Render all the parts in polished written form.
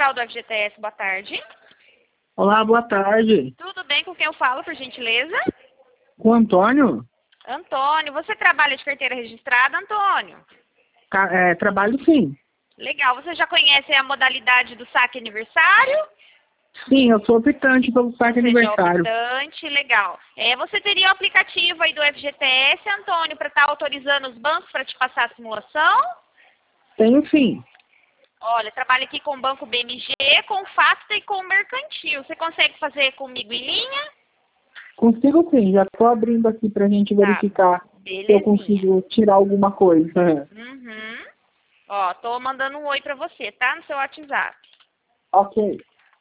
Central do FGTS, boa tarde. Olá, boa tarde. Tudo bem, com quem eu falo, por gentileza? Com o Antônio? Antônio, você trabalha de carteira registrada, Antônio? Trabalho sim. Legal, você já conhece a modalidade do saque aniversário? Sim, eu sou optante pelo saque aniversário. Você é optante, legal. Você teria o aplicativo aí do FGTS, Antônio, para estar autorizando os bancos para te passar a simulação? Tenho sim. Olha, trabalho aqui com o Banco BMG, com o Facta e com o Mercantil. Você consegue fazer comigo em linha? Consigo sim, já estou abrindo aqui para a gente verificar se eu consigo tirar alguma coisa. Uhum. Ó, tô mandando um oi para você, tá? No seu WhatsApp. Ok.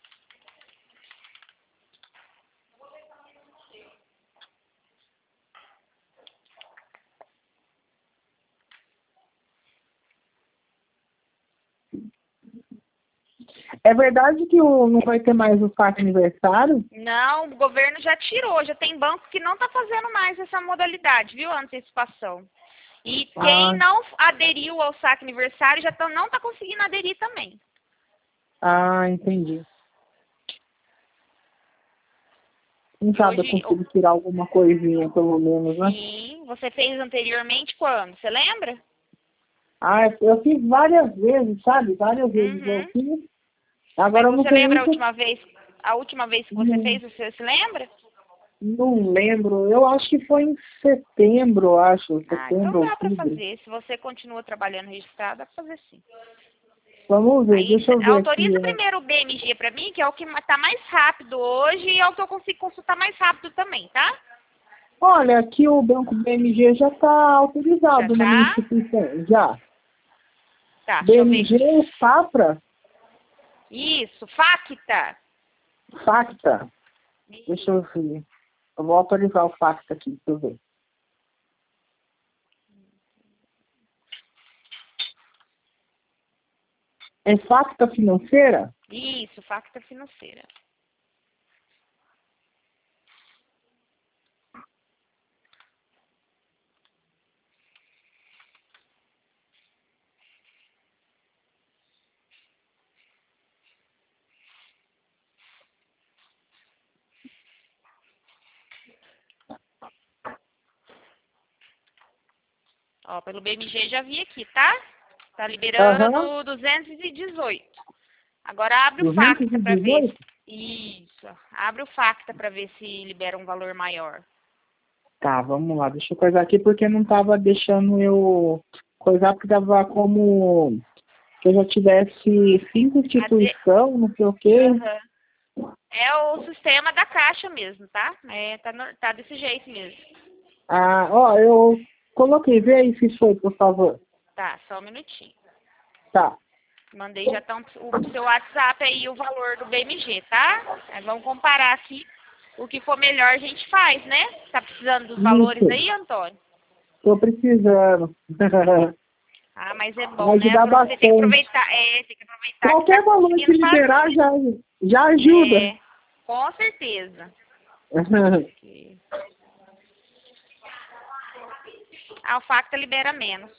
É verdade que não vai ter mais o saque aniversário? Não, o governo já tirou, já tem banco que não está fazendo mais essa modalidade, viu? A antecipação. E quem não aderiu ao saque aniversário já não está conseguindo aderir também. Ah, entendi. Quem sabe eu consigo tirar alguma coisinha, pelo menos, né? Sim, você fez anteriormente quando? Você lembra? Ah, eu fiz várias vezes, sabe? Várias vezes eu fiz. Agora eu não Você tenho lembra muito... a última vez que você fez, você se lembra? Não lembro. Eu acho que foi em setembro, eu acho. Então dá para fazer. Se você continua trabalhando registrado, dá para fazer sim. Vamos ver, Aí, deixa eu ver autoriza aqui. primeiro o BMG para mim, que é o que está mais rápido hoje e é o que eu consigo consultar mais rápido também, tá? Olha, aqui o Banco BMG já está autorizado na minha instituição. Já. Tá, BMG Safra? Isso, Facta. Facta. Deixa eu ver. Eu vou autorizar o Facta aqui, deixa eu ver. É Facta Financeira? Isso, Facta Financeira. Ó, pelo BMG já vi aqui, tá? Tá liberando 218. Agora abre o Facta para ver. Isso. Abre o Facta para ver se libera um valor maior. Tá, vamos lá. Deixa eu coisar aqui porque não tava deixando eu coisar, porque tava como se eu já tivesse 5 instituição, não sei o quê. É o sistema da Caixa mesmo, tá? Tá desse jeito mesmo. Ah, ó, eu coloquei. Vê aí se foi, por favor. Tá, só um minutinho. Tá. Mandei já o seu WhatsApp aí o valor do BMG, tá? Aí vamos comparar aqui. O que for melhor a gente faz, né? Tá precisando dos valores aí, Antônio? Tô precisando. Ah, mas é bom, vai ajudar né? bastante. Tem que aproveitar. Tem que aproveitar. Qualquer valor que liberar já ajuda. Com certeza. O Facta libera menos.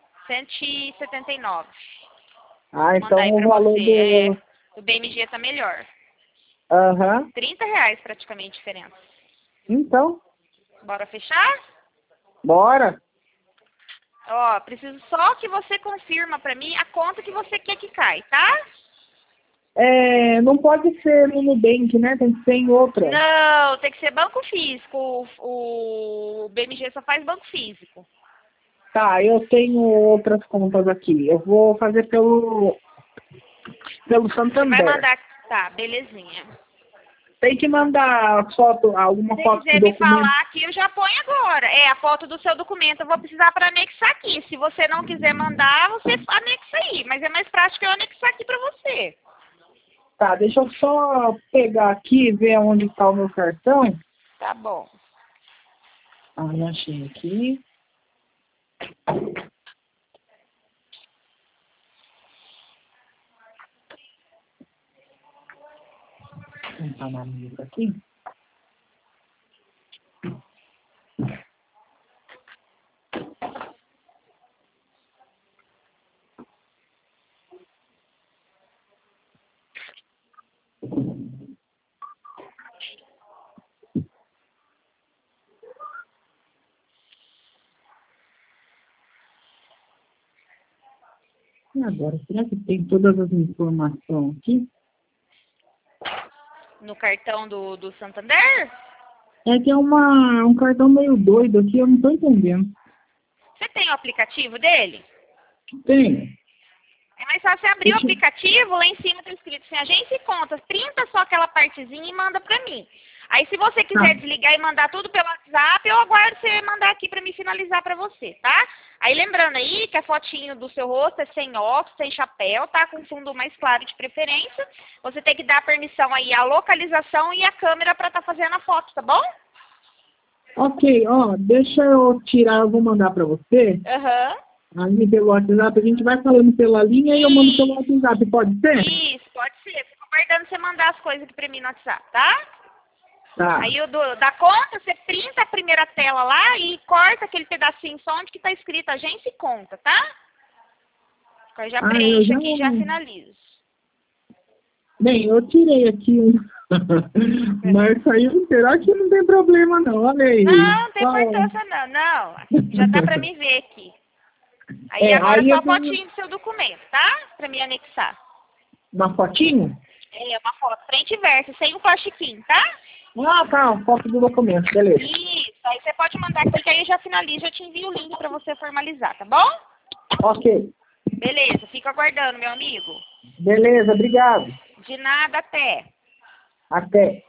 179. Ah, então o valor do BMG tá melhor. Aham. R$30 praticamente a diferença. Então. Bora fechar? Bora. Ó, preciso só que você confirma pra mim a conta que você quer que cai, tá? Não pode ser no Nubank, né? Tem que ser em outra. Não, tem que ser banco físico. O BMG só faz banco físico. Tá, eu tenho outras contas aqui. Eu vou fazer pelo Santander. Você vai mandar... Tá, belezinha. Tem que mandar foto, alguma foto do documento. Se quiser me falar aqui, eu já ponho agora. A foto do seu documento eu vou precisar para anexar aqui. Se você não quiser mandar, você anexa aí. Mas é mais prático eu anexar aqui para você. Tá, deixa eu só pegar aqui e ver onde está o meu cartão. Tá bom. Já achei aqui. Vou entrar na mesa aqui. E agora, será que tem todas as informações aqui? No cartão do Santander? É que é um cartão meio doido aqui, eu não tô entendendo. Você tem o aplicativo dele? Tem. É mais fácil você abrir o aplicativo, lá em cima tá escrito assim, agência e contas, printa só aquela partezinha e manda pra mim. Aí se você quiser desligar e mandar tudo pelo WhatsApp, eu aguardo você mandar aqui pra mim finalizar pra você, tá? Aí lembrando aí que a fotinho do seu rosto é sem óculos, sem chapéu, tá? Com fundo mais claro de preferência. Você tem que dar permissão aí à localização e a câmera pra tá fazendo a foto, tá bom? Ok, ó, deixa eu tirar, eu vou mandar pra você. Aí pelo WhatsApp, a gente vai falando pela linha e eu mando pelo WhatsApp, pode ser? Isso, pode ser. Fico aguardando você mandar as coisas aqui pra mim no WhatsApp, tá? Tá. Aí da conta, você printa a primeira tela lá e corta aquele pedacinho só onde que tá escrito agência e conta, tá? Aí já preencho aqui e já finalizo. Bem, eu tirei aqui um. Mas saiu, será que não tem problema não? Olha aí. Não tem importância não, não. Já dá pra me ver aqui. Aí agora só fotinho do seu documento, tá? Pra me anexar. Uma fotinho? É, uma foto, frente e verso, sem o plastiquinho, tá? Ah, tá, foto do documento, beleza. Isso, aí você pode mandar aqui que aí eu já finalizo, eu te envio o link pra você formalizar, tá bom? Ok. Beleza, fico aguardando, meu amigo. Beleza, obrigado. De nada, até. Até.